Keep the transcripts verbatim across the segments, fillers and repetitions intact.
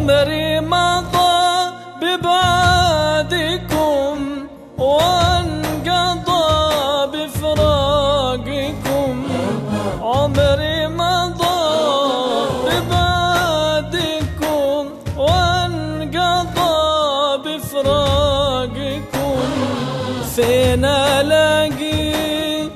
عمري مضى ببعدكم وانقضى بفراقكم. عمري مضى ببعدكم وانقضى بفراقكم. فين الاقي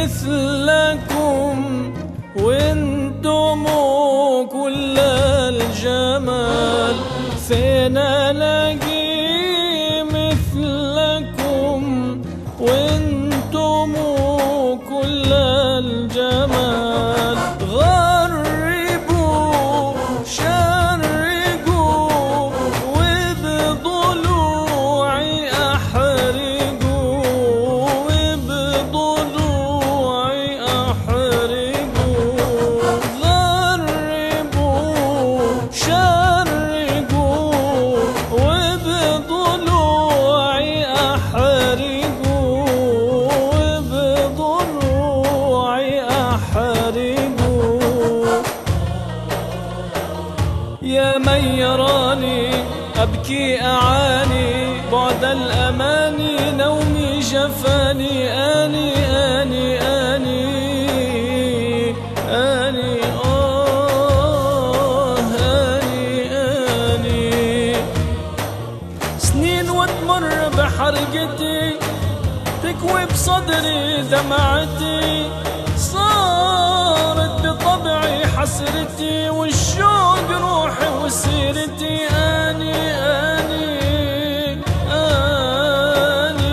مثلكم وانتم كل الجمال؟ فين الاقي مثلكم وانتم كل الجمال؟ غربوا شرقوا وبضلوعي احرقوا، وبضلوعي احرقوا. غربوا شرقوا وبضلوعي احرقوا، وبضلوعي احرقوا. يا من يراني أبكي أعاني بعد الأماني، نومي جفاني آني آني آني آني آه آني آني. سنين وتمر بحرقتي تكوي بصدري دمعتي، صارت بطبعي حسرتي والشوق روحي وسيرتي. آني آني آني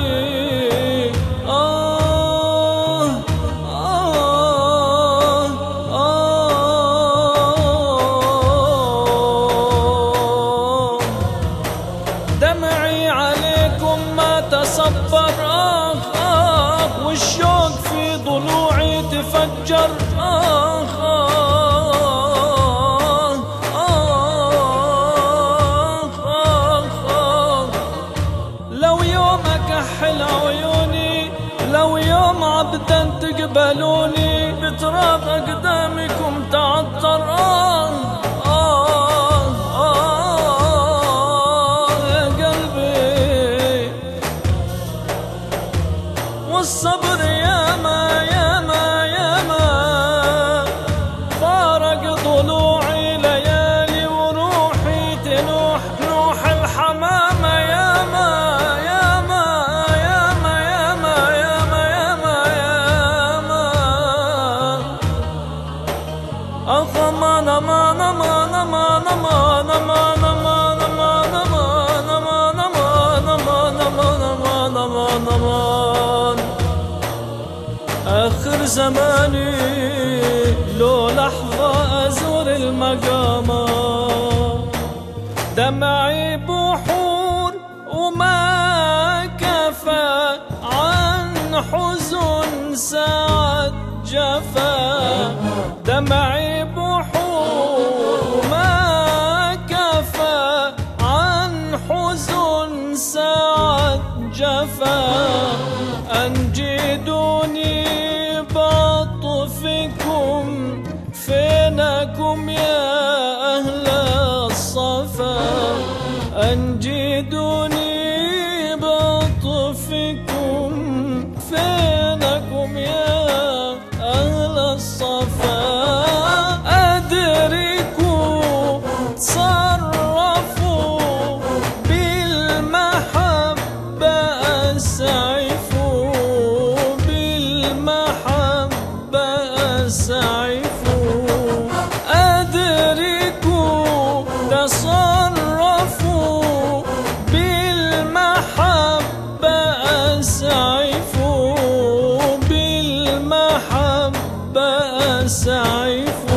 آه آه آه. دمعي عليكم ما تصبر، آه آه. والشوق في ضلوعي تفجر، آه آه آه آه آه. لو يوم أكحل عيوني، لو يوم عبدا تقبلوني، بتراب أقدامكم تعطر، آه آه آه يا قلبي. والصبر ياما ياما ياما فارق ضلوعي ليالي، وروحي تنوح نوح الحمامة. ياما ياما ياما ياما ياما ياما ياما أخمان أمان أمان أمان أمان أمان أمان أمان أمان أمان أمان أمان أمان أمان أمان. آخر زماني لو لحظة أزور المقامات، دمعي بحور وما كفى عن حزن ساعة جفا. دمعي بحور وما كفى عن حزن ساعة جفا. أنجدوني بعطفكم، فينكم يا أهل الصفا؟ أنجدوني بعطفكم، فينكم يا أهل الصفا؟ أدركوا تصرفوا بالمحبة، أسعفوا بالمحبة أسعفوا. أدركوا تصرفوا بالمحبة، أسعفوا بالمحبة أسعفوا.